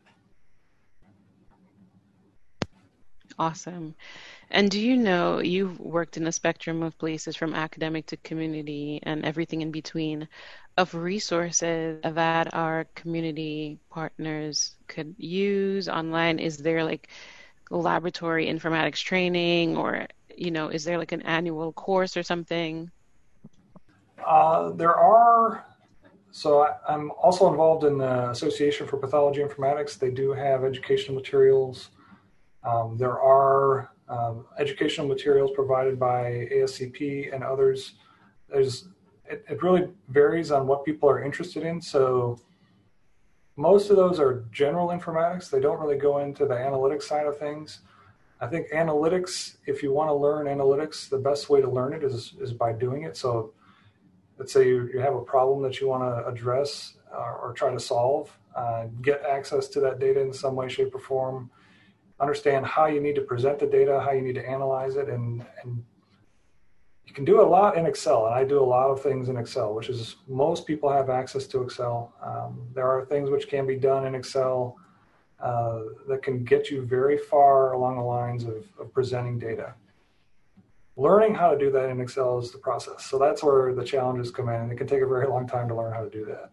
Awesome. And do you know, you've worked in a spectrum of places from academic to community and everything in between, of resources that our community partners could use online? Is there like laboratory informatics training, or, you know, is there like an annual course or something? Uh, there are, so I, I'm also involved in the Association for Pathology Informatics. They do have educational materials. Um, there are um, educational materials provided by A S C P and others. There's, it, it really varies on what people are interested in. So most of those are general informatics. They don't really go into the analytics side of things. I think analytics, if you want to learn analytics, the best way to learn it is, is by doing it. So let's say you, you have a problem that you want to address or, or try to solve, uh, get access to that data in some way, shape, or form. Understand how you need to present the data, how you need to analyze it, and, and you can do a lot in Excel, and I do a lot of things in Excel, which is most people have access to Excel. Um, there are things which can be done in Excel uh, that can get you very far along the lines of, of presenting data. Learning how to do that in Excel is the process. So that's where the challenges come in, and it can take a very long time to learn how to do that.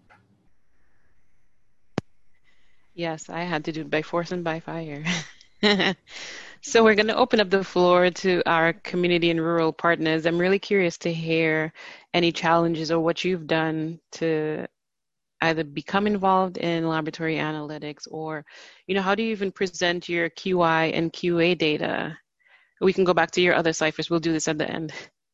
Yes, I had to do it by force and by fire. So we're going to open up the floor to our community and rural partners. I'm really curious to hear any challenges or what you've done to either become involved in laboratory analytics, or, you know, how do you even present your Q I and Q A data? We can go back to your other ciphers. We'll do this at the end.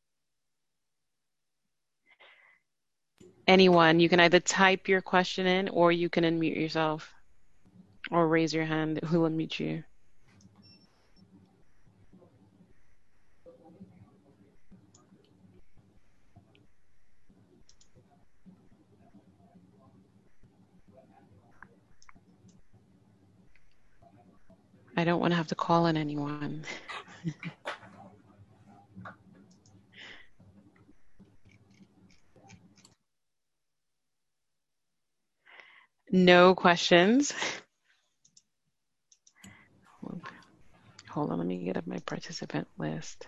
Anyone, you can either type your question in, or you can unmute yourself or raise your hand. Who'll unmute you? I don't want to have to call on anyone. No questions. Hold on, let me get up my participant list.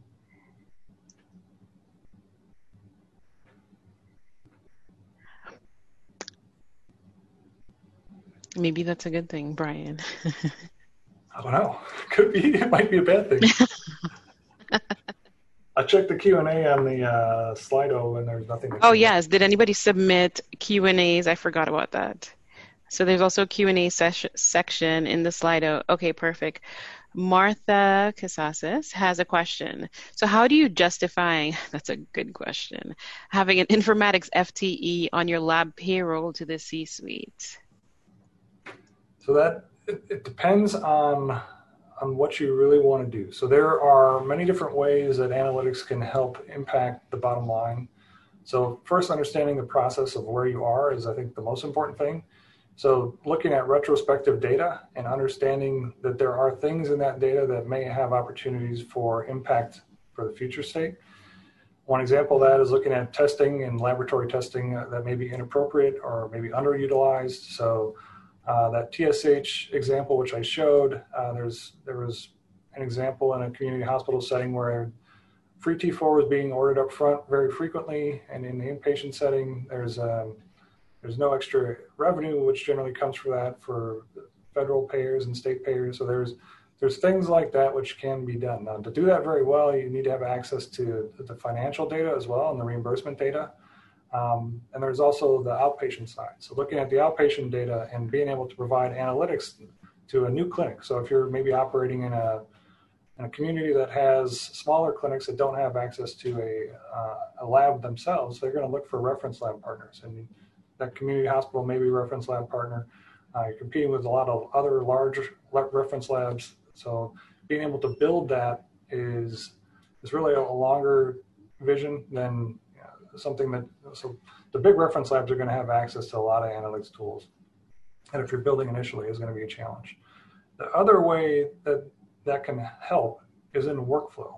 Maybe that's a good thing, Brian. I don't know. Could be. It might be a bad thing. I checked the Q and A on the uh, Slido, and there's nothing. Oh, yes. Did anybody submit Q and A's? I forgot about that. So there's also a Q and A ses- section in the Slido. Okay, perfect. Martha Casasas has a question. So how do you justify, that's a good question, having an informatics F T E on your lab payroll to the C-suite? So that, it, it depends on on what you really want to do. So there are many different ways that analytics can help impact the bottom line. So first, understanding the process of where you are is, I think, the most important thing. So looking at retrospective data and understanding that there are things in that data that may have opportunities for impact for the future state. One example of that is looking at testing and laboratory testing that may be inappropriate or maybe underutilized. So Uh, that T S H example, which I showed, uh, there's there was an example in a community hospital setting where free T four was being ordered up front very frequently, and in the inpatient setting, there's um, there's no extra revenue, which generally comes for that for federal payers and state payers. So there's there's things like that which can be done. Now, to do that very well, you need to have access to the financial data as well and the reimbursement data. Um, and there's also the outpatient side. So looking at the outpatient data and being able to provide analytics to a new clinic. So if you're maybe operating in a in a community that has smaller clinics that don't have access to a, uh, a lab themselves, they're going to look for reference lab partners. And that community hospital may be a reference lab partner. Uh, you're competing with a lot of other large reference labs. So being able to build that is is really a, a longer vision than you know, something that, so the big reference labs are going to have access to a lot of analytics tools. And if you're building initially, it's going to be a challenge. The other way that that can help is in workflow.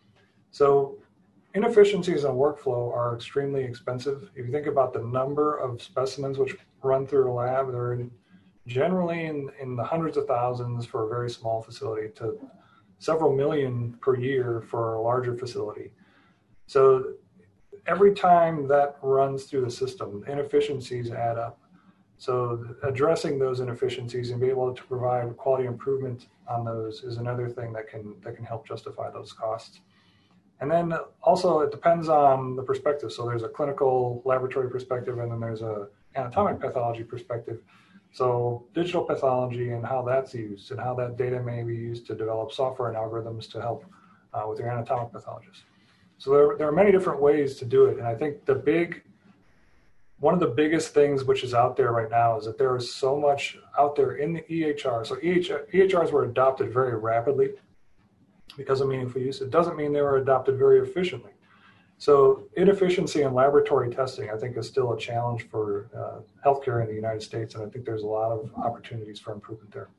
So inefficiencies in workflow are extremely expensive. If you think about the number of specimens which run through a lab, they're in, generally in, in the hundreds of thousands for a very small facility to several million per year for a larger facility. So every time that runs through the system, inefficiencies add up. So addressing those inefficiencies and be able to provide quality improvement on those is another thing that can that can help justify those costs. And then also it depends on the perspective. So there's a clinical laboratory perspective, and then there's a anatomic pathology perspective. So digital pathology and how that's used and how that data may be used to develop software and algorithms to help uh, with your anatomic pathologists. So there, there are many different ways to do it. And I think the big One of the biggest things which is out there right now is that there is so much out there in the E H R. So E H Rs were adopted very rapidly because of meaningful use. It doesn't mean they were adopted very efficiently. So inefficiency in laboratory testing, I think, is still a challenge for uh, healthcare in the United States, and I think there's a lot of opportunities for improvement there.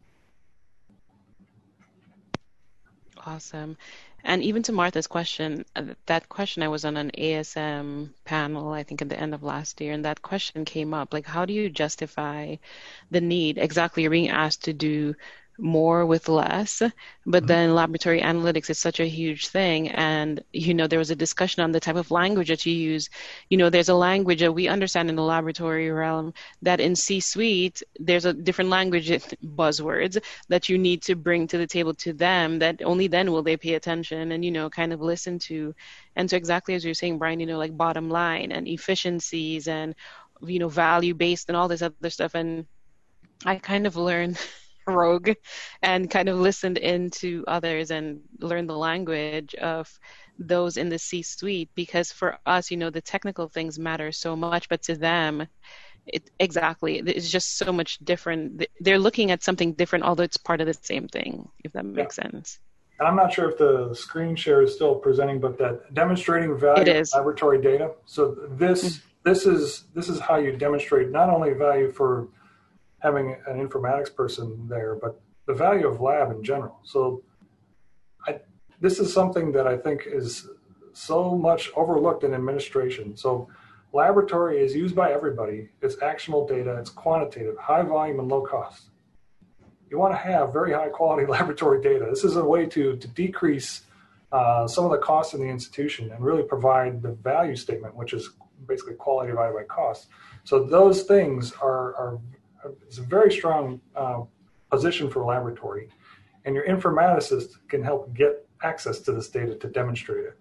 Awesome. And even to Martha's question, that question, I was on an A S M panel, I think at the end of last year, and that question came up, like, how do you justify the need? Exactly, you're being asked to do more with less, but then laboratory analytics is such a huge thing. And, you know, there was a discussion on the type of language that you use. You know, there's a language that we understand in the laboratory realm that in C-suite, there's a different language buzzwords that you need to bring to the table to them, that only then will they pay attention and, you know, kind of listen to. And so exactly as you're saying, Brian, you know, like bottom line and efficiencies and, you know, value-based and all this other stuff. And I kind of learned rogue and kind of listened into others and learned the language of those in the C-suite, because for us, you know, the technical things matter so much, but to them, it exactly, it's just so much different. They're looking at something different, although it's part of the same thing, if that makes yeah. sense. And I'm not sure if the screen share is still presenting, but that demonstrating value of laboratory data. So this mm-hmm. this is this is how you demonstrate not only value for having an informatics person there, but the value of lab in general. So I, this is something that I think is so much overlooked in administration. So laboratory is used by everybody. It's actionable data, it's quantitative, high volume and low cost. You want to have very high quality laboratory data. This is a way to, to decrease uh, some of the costs in the institution and really provide the value statement, which is basically quality divided by cost. So those things are, are it's a very strong uh, position for a laboratory, and your informaticist can help get access to this data to demonstrate it.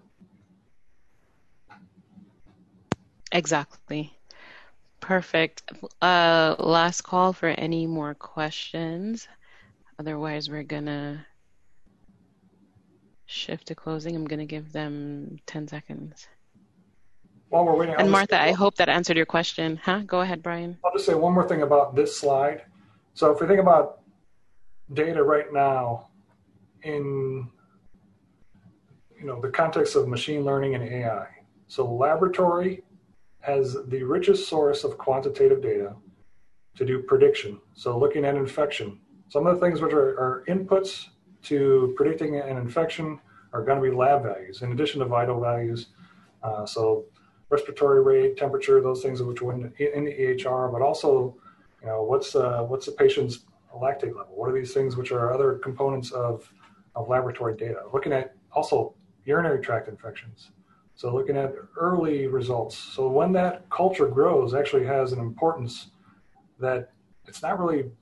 Exactly. Perfect. Uh, last call for any more questions. Otherwise, we're going to shift to closing. I'm going to give them ten seconds. While we're waiting, and Martha, I hope that answered your question. Huh? Go ahead, Brian. I'll just say one more thing about this slide. So if we think about data right now in you know the context of machine learning and A I, so laboratory has the richest source of quantitative data to do prediction. So looking at infection, some of the things which are, are inputs to predicting an infection are going to be lab values in addition to vital values. Uh, so respiratory rate, temperature, those things which were in, in the E H R, but also, you know, what's uh, what's the patient's lactate level? What are these things which are other components of, of laboratory data? Looking at also urinary tract infections. So looking at early results. So when that culture grows, actually has an importance that it's not really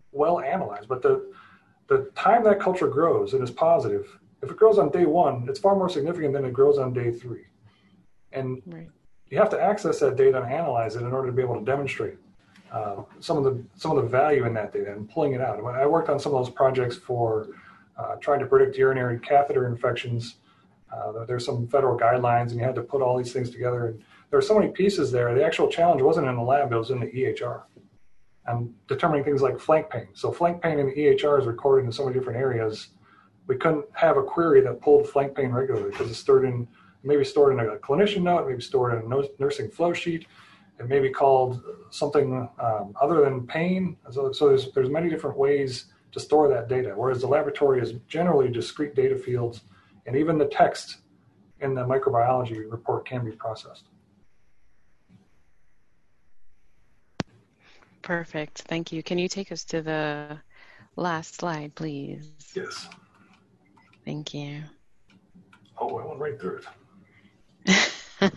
well analyzed. But the the time that culture grows and is positive, if it grows on day one, it's far more significant than it grows on day three. And right. you have to access that data and analyze it in order to be able to demonstrate uh, some of the some of the value in that data and pulling it out. I worked on some of those projects for uh, trying to predict urinary catheter infections. Uh, there's some federal guidelines, and you had to put all these things together. And there are so many pieces there. The actual challenge wasn't in the lab; it was in the E H R, and determining things like flank pain. So flank pain in the E H R is recorded in so many different areas. We couldn't have a query that pulled flank pain regularly because it's stored in maybe stored in a clinician note, maybe stored in a nursing flow sheet. It may be called something um, other than pain. So, so there's there's many different ways to store that data. Whereas the laboratory is generally discrete data fields. And even the text in the microbiology report can be processed. Perfect. Thank you. Can you take us to the last slide, please? Yes. Thank you. Oh, I went right through it.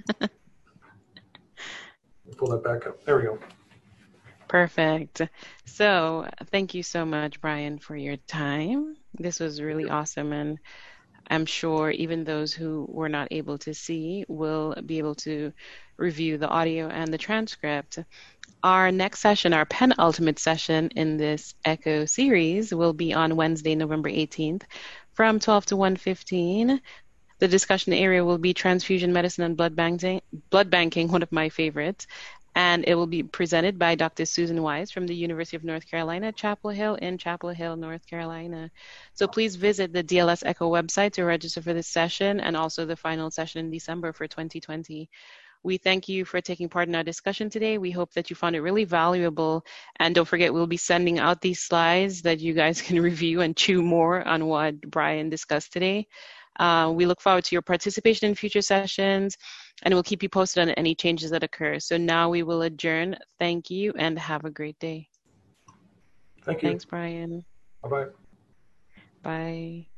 Pull that back up. There we go. Perfect. So thank you so much, Brian, for your time. This was really awesome. And I'm sure even those who were not able to see will be able to review the audio and the transcript. Our next session, our penultimate session in this ECHO series, will be on Wednesday, November eighteenth from twelve to one fifteen. The discussion area will be transfusion medicine and blood banking, blood banking, one of my favorites. And it will be presented by Doctor Susan Wise from the University of North Carolina, Chapel Hill in Chapel Hill, North Carolina. So please visit the D L S ECHO website to register for this session and also the final session in December for twenty twenty. We thank you for taking part in our discussion today. We hope that you found it really valuable. And don't forget, we'll be sending out these slides that you guys can review and chew more on what Brian discussed today. Uh, we look forward to your participation in future sessions, and we'll keep you posted on any changes that occur. So now we will adjourn. Thank you, and have a great day. Thank you. Thanks, Brian. Bye-bye. Bye.